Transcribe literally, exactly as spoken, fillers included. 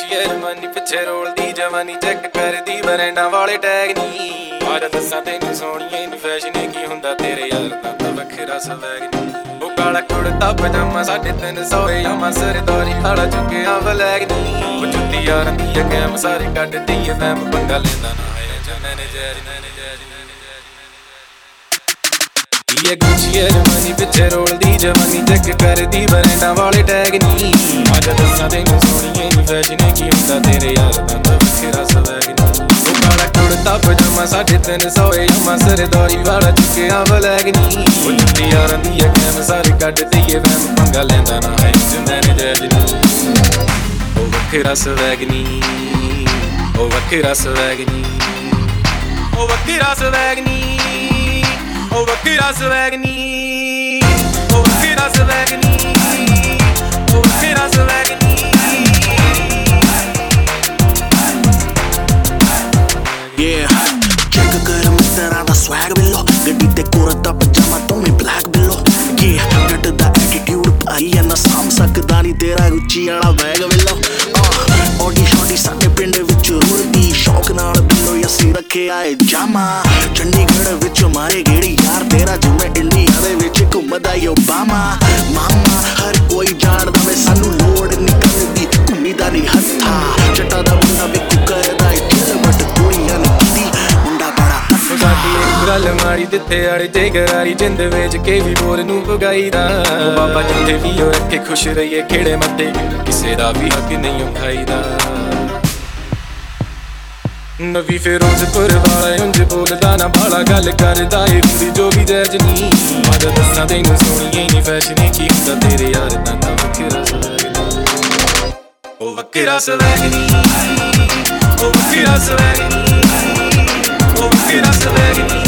ਗੁੱਚੀ ਅਰਮਾਨੀ ਪਿੱਛੇ ਰੋਲਦੀ ਜਵਾਨੀ ਚੈੱਕ ਕਰਦੀ ਬਰੈਂਡਾਂ ਵਾਲੇ ਟੈਗ ਨੀ ਆਜ ਦੱਸਾਂ ਤੈਨੂੰ ਸੋਹਣੀਏ ਨੀ ਫੈਸ਼ਨ ਕੀ ਹੁੰਦਾ ਤੇਰੇ ਯਾਰ ਦਾ ਤਾਂ ਵੱਖਰਾ ਸਵੈਗ ਨੀ ਉਹ ਕਾਲਾ ਕੁੜਤਾ ਪਜਾਮਾ ਸਾਢੇ ਤਿੰਨ ਸੌ ਯਾਮਾ ਸਰਦਾਰੀ ਵਾਲਾ ਚੁੱਕਿਆ ਵਲੈਗ ਨੀ ਉਹ ਜੁੱਤੀ ਯਾਰਾਂ ਦੀ ਗੈਮ ਸਾਰੇ ਕੱਢਦੀ ਏ ਵੈਮ ਪੰਗਾ ਲੈਂਦਾ ਨਾ ਹੈ ਜਾਨੇ ਨੇ ਜੈਰੀ ਨੇ ਜੈਰੀ ਇਹ ਗੁੱਚੀ ਅਰਮਾਨੀ ਪਿੱਛੇ ਰੋਲਦੀ ਜਵਾਨੀ ਚੈੱਕ ਕਰਦੀ ਬਰੈਂਡਾਂ ਵਾਲੇ ਟੈਗ ਨੀ ਆਜ ਦੱਸਾਂ ਤੈਨੂੰ ਸੋਹਣੀਏ ਨੀ ਫੈਸ਼ਨ ਕੀ ਹੁੰਦਾ ਤੇਰੇ ਯਾਰ ਦਾ ਤਾਂ ਵੱਖਰਾ ਸਵੈਗ ਨੀ ਉਹ ਕਾਲਾ ਕੁੜਤਾ ਪਜਾਮਾ ਸਾਢੇ ਤਿੰਨ ਸੌ ਯਾਮਾ ਸਰਦਾਰੀ ਵਾਲਾ ਚੁੱਕਿਆ ਵਲੈਗ ਨੀ ਉਹ ਜੁੱਤੀ ਯਾਰਾਂ ਦੀ ਗੈਮ ਸਾਰੇ ਕੱਢਦੀ ਏ ਵੈਮ ਪੰਗਾ ਲੈਂਦਾ ਨਾ ਹੈ ਜਾਨੇ ਨੇ ਜੈਰੀ ਉਹ ਵੱਖਰਾ ਸਵੈਗ ਨੀ ਉਹ ਵੱਖਰਾ ਸਵੈਗ ਨੀ ਉਹ ਵੱਖਰਾ ਸਵੈਗ ਨੀ ਉਹ ਵੱਖਰਾ ਸਵੈਗ ਨੀ ਉਹ ਵੱਖਰਾ ਸਵੈਗ ਨੀ ਉਹ ਵੱਖਰਾ ਸਵੈਗ ਨੀ Yeah, check ਕਰ ਮਿੱਤਰਾਂ ਦਾ swag ਬਿੱਲੋ ਗੱਡੀ ਤੇ ਕੁੜਤਾ ਪਜਾਮਾ ਦੋਵੇਂ black ਬਿੱਲੋ Yeah, ਜੱਟ ਦਾ attitude ਭਾਈ ਐ ਨਾ ਸਾਂਭ ਸਕਦਾ ਨੀ ਤੇਰਾ ਗੁੱਚੀ ਵਾਲਾ ਬੈਗ ਬਿੱਲੋ ਔਡੀ ਸ਼ੌਡੀ ਸਾਡੇ ਪਿੰਡ ਵਿੱਚ ਰੁਲਦੀ ਸ਼ੌਕ ਨਾਲ ਬਿੱਲੋ ਅਸੀਂ ਰੱਖਿਆ ਏ ਜਾਮਾ ਚੰਡੀਗੜ੍ਹ ਵਿੱਚ ਮਾਰੇ ਗੇੜੀ ਯਾਰ ਤੇਰਾ ਜਿਵੇਂ ਇੰਡੀਆ ਦੇ ਵਿੱਚ ਘੁੰਮਦਾ ਈ ਓਬਾਮਾ ਮਾਮਾ ਹਰ ਕੋਈ ਜਾਣਦਾ ਵੇ ਸਾਨੂੰ ਲੋੜ ਨਿਕਲਦੀ ਘੁੰਮੀ ਦਾ ਨੀ ਹੱਥਾ ਚੱਟਾ ਦਾ ਮੁੰਡਾ ਵੀ ਕਰਦਾ ਏ ਦਿਲ ਬਟ ਕੁੜੀਆਂ ਨੀ ਦੀ ਮੁੰਡਾ ਬੜਾ ਸਾਡੀ ਇੱਕ ਗੱਲ ਮਾਰੀ ਦਿੱਤੇ ਅੜ ਜੇ ਗਰਾਰੀ ਜਿੰਦ ਵੇਚ ਕੇ ਵੀ ਬੋਲ ਨੂੰ ਭਗਾਈਦਾ ਬਾਬਾ ਜਿੱਥੇ ਵੀ ਹੋ ਰੱਖੇ ਖੁਸ਼ ਰਹੀਏ ਖੇੜੇ ਮੱਤੇ ਕਿਸੇ ਦਾ ਵੀ ਹੱਕ ਨਹੀਂ ਉਠਾਈਦਾ ਨਵੀਂ ਫਿਰੋਜ਼ਪੁਰ ਵਾਲਾ ਉਂਝ ਬੋਲਦਾ ਨਾ ਬਾਲਾ ਗੱਲ ਕਰਦਾ ਏ ਹੁੰਦੀ ਜੋ ਵੀ ਜੈਜ ਨੀ ਆਜ ਦੱਸਾਂ ਤੈਨੂੰ ਸੋਹਣੀਏ ਨੀ ਫੈਸ਼ਨ ਕੀ ਹੁੰਦਾ ਤੇਰੇ ਯਾਰ ਦਾ ਤਾਂ ਵੱਖਰਾ ਸਵੈਗ ਨੀ ਉਹ ਵੱਖਰਾ ਸਵੈਗ ਨੀ ਉਹ ਵੱਖਰਾ ਸਵੈਗ ਨੀ ਉਹ ਵੱਖਰਾ ਸਵੈਗ ਨੀ